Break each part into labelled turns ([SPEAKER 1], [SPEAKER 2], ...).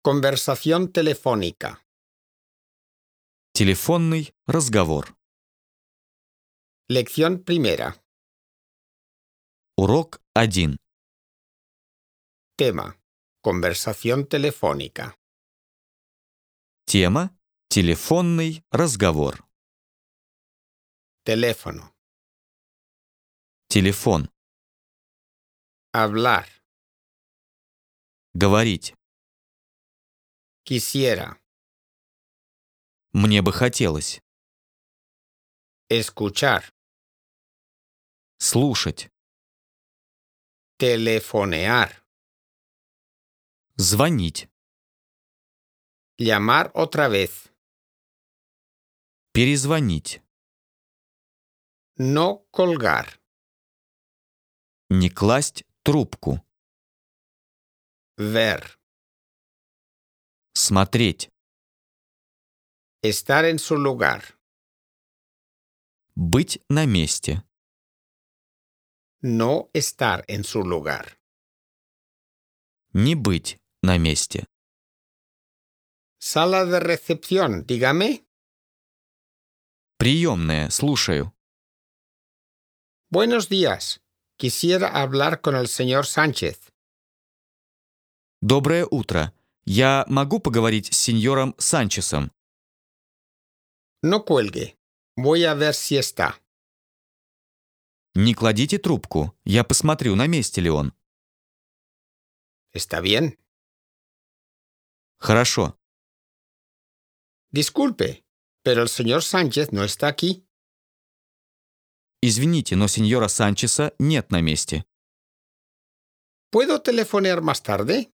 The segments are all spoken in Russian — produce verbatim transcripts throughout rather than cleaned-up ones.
[SPEAKER 1] Conversación telefónica.
[SPEAKER 2] Телефонный разговор.
[SPEAKER 1] Lección primera.
[SPEAKER 2] Урок один.
[SPEAKER 1] Tema. Conversación telefónica.
[SPEAKER 2] Тема – телефонный разговор.
[SPEAKER 1] Teléfono.
[SPEAKER 2] Телефон.
[SPEAKER 1] Hablar.
[SPEAKER 2] Говорить.
[SPEAKER 1] Quisiera.
[SPEAKER 2] Мне бы хотелось.
[SPEAKER 1] Escuchar.
[SPEAKER 2] Слушать.
[SPEAKER 1] Telefonear.
[SPEAKER 2] Звонить.
[SPEAKER 1] Llamar otra vez.
[SPEAKER 2] Перезвонить.
[SPEAKER 1] No colgar.
[SPEAKER 2] Не класть трубку.
[SPEAKER 1] Ver.
[SPEAKER 2] Смотреть.
[SPEAKER 1] Estar en su lugar.
[SPEAKER 2] Быть на месте.
[SPEAKER 1] No estar en su lugar.
[SPEAKER 2] Не быть на месте.
[SPEAKER 1] Sala de recepción, dígame.
[SPEAKER 2] Приемная, слушаю.
[SPEAKER 1] Buenos días. Quisiera hablar con el señor Sánchez.
[SPEAKER 2] Доброе утро. Я могу поговорить с сеньором Санчесом?
[SPEAKER 1] No cuelgue. Voy a ver si está.
[SPEAKER 2] Не кладите трубку. Я посмотрю, на месте ли он.
[SPEAKER 1] ¿Está bien?
[SPEAKER 2] Хорошо.
[SPEAKER 1] Disculpe, pero el señor Sánchez no está aquí.
[SPEAKER 2] Извините, но сеньора Санчеса нет на месте.
[SPEAKER 1] ¿Puedo telefonear más tarde?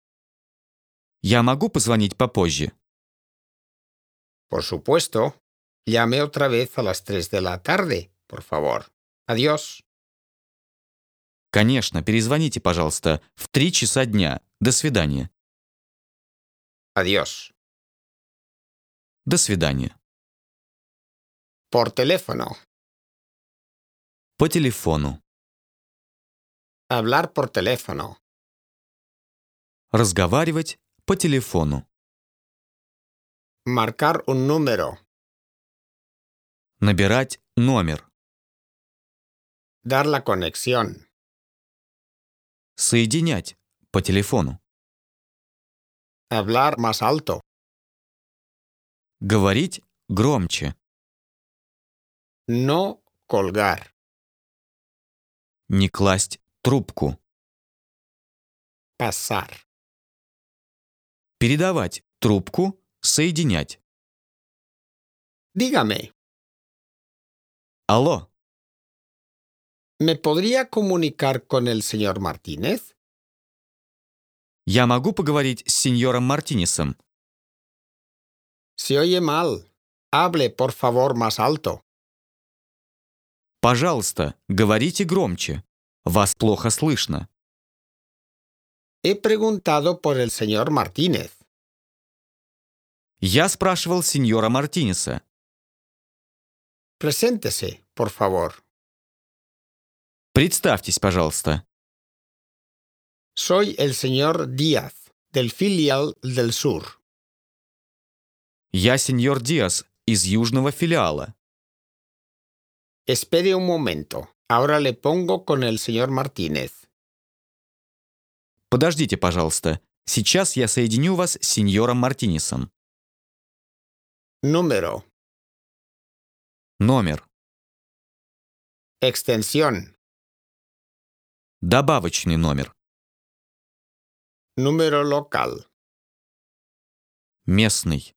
[SPEAKER 2] Я могу позвонить попозже?
[SPEAKER 1] Por supuesto. Llame otra vez a las tres de la tarde, por favor. Adiós.
[SPEAKER 2] Конечно, перезвоните, пожалуйста, в три часа дня. До свидания.
[SPEAKER 1] Adiós.
[SPEAKER 2] До свидания.
[SPEAKER 1] Por teléfono.
[SPEAKER 2] По телефону.
[SPEAKER 1] Hablar por teléfono.
[SPEAKER 2] Разговаривать по телефону.
[SPEAKER 1] Marcar un número.
[SPEAKER 2] Набирать номер.
[SPEAKER 1] Dar la conexión.
[SPEAKER 2] Соединять по телефону.
[SPEAKER 1] Hablar más alto.
[SPEAKER 2] Говорить громче.
[SPEAKER 1] No colgar.
[SPEAKER 2] Не класть трубку.
[SPEAKER 1] Pasar.
[SPEAKER 2] Передавать трубку, соединять.
[SPEAKER 1] Dígame,
[SPEAKER 2] Алло,
[SPEAKER 1] ¿me podría comunicar con el señor Martínez?
[SPEAKER 2] я могу поговорить с сеньором Мартинесом?
[SPEAKER 1] Se oye mal. Hable, por favor, más alto.
[SPEAKER 2] Пожалуйста, говорите громче. Вас плохо слышно.
[SPEAKER 1] He preguntado por el señor Martínez.
[SPEAKER 2] Я спрашивал сеньора Мартинеса.
[SPEAKER 1] Preséntese, por favor.
[SPEAKER 2] Представьтесь, пожалуйста.
[SPEAKER 1] Soy el señor Díaz, del filial del sur.
[SPEAKER 2] Я сеньор Диас из южного филиала.
[SPEAKER 1] Espere un momento. Ahora le pongo con el señor Martínez.
[SPEAKER 2] Подождите, пожалуйста. Сейчас я соединю вас с сеньором Мартинесом.
[SPEAKER 1] Número.
[SPEAKER 2] Номер.
[SPEAKER 1] Extensión.
[SPEAKER 2] Добавочный номер.
[SPEAKER 1] Número local.
[SPEAKER 2] Местный.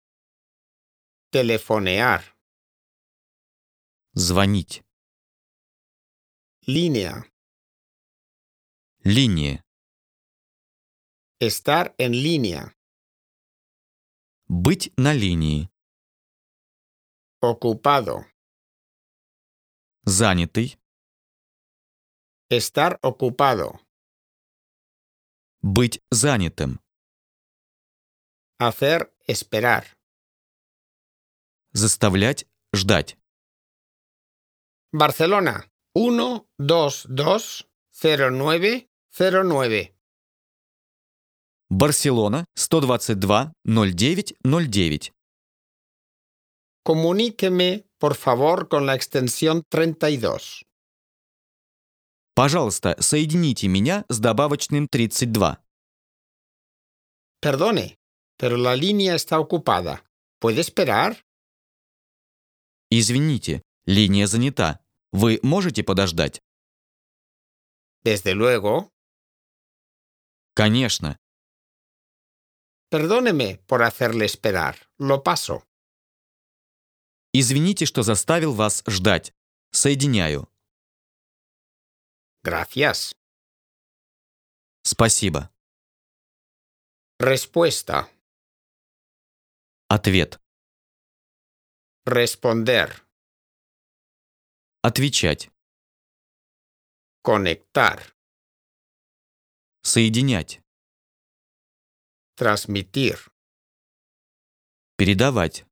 [SPEAKER 1] Telefonear.
[SPEAKER 2] Звонить.
[SPEAKER 1] Línea.
[SPEAKER 2] Линия.
[SPEAKER 1] Estar en línea.
[SPEAKER 2] Быть на линии.
[SPEAKER 1] Ocupado.
[SPEAKER 2] Занятый.
[SPEAKER 1] Estar ocupado.
[SPEAKER 2] Быть занятым.
[SPEAKER 1] Hacer esperar.
[SPEAKER 2] Заставлять ждать.
[SPEAKER 1] Barcelona. uno dos dos cero nueve cero nueve.
[SPEAKER 2] Барселона, сто двадцать два ноль девять ноль девять.
[SPEAKER 1] Comuníqueme, por favor, con la extensión treinta y dos.
[SPEAKER 2] Пожалуйста, соедините меня с добавочным тридцать два.
[SPEAKER 1] Perdone, pero la línea está ocupada. ¿Puede esperar?
[SPEAKER 2] Извините, линия занята. Вы можете подождать?
[SPEAKER 1] Desde luego.
[SPEAKER 2] Конечно.
[SPEAKER 1] Perdóneme por hacerle esperar. Lo paso.
[SPEAKER 2] Извините, что заставил вас ждать. Соединяю.
[SPEAKER 1] Gracias.
[SPEAKER 2] Спасибо.
[SPEAKER 1] Respuesta.
[SPEAKER 2] Ответ.
[SPEAKER 1] Responder.
[SPEAKER 2] Отвечать.
[SPEAKER 1] Conectar.
[SPEAKER 2] Соединять.
[SPEAKER 1] Transmitir.
[SPEAKER 2] Передавать.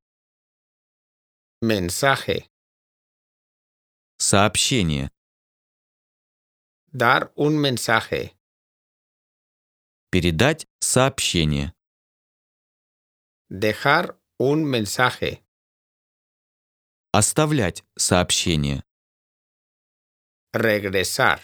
[SPEAKER 1] Mensaje.
[SPEAKER 2] Сообщение.
[SPEAKER 1] Dar un mensaje.
[SPEAKER 2] Передать сообщение.
[SPEAKER 1] Dejar un mensaje.
[SPEAKER 2] Оставлять сообщение.
[SPEAKER 1] Regresar.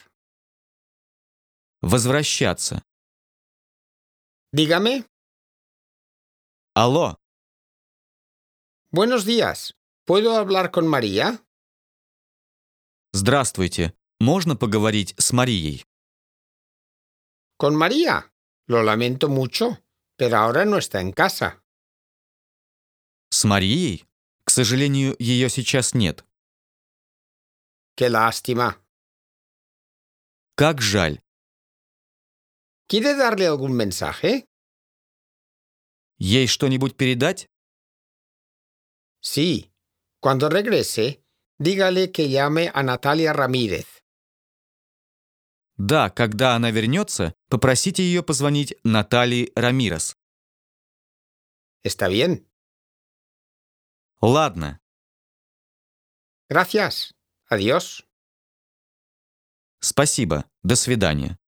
[SPEAKER 2] Возвращаться.
[SPEAKER 1] Dígame.
[SPEAKER 2] Алло,
[SPEAKER 1] Buenos días. ¿Puedo hablar con María?
[SPEAKER 2] здравствуйте. Можно поговорить с Марией?
[SPEAKER 1] ¿Con María? Lo lamento mucho, pero ahora no está en casa.
[SPEAKER 2] С Марией? К сожалению, ее сейчас нет.
[SPEAKER 1] Qué lástima.
[SPEAKER 2] Как жаль.
[SPEAKER 1] ¿Quiere darle algún mensaje?
[SPEAKER 2] Ей что-нибудь передать?
[SPEAKER 1] Sí. Cuando regrese, dígale que llame a Natalia Ramírez.
[SPEAKER 2] Да, когда она вернется, попросите ее позвонить Наталье Рамирес.
[SPEAKER 1] ¿Está bien?
[SPEAKER 2] Ладно.
[SPEAKER 1] Gracias. Adiós.
[SPEAKER 2] Спасибо. До свидания.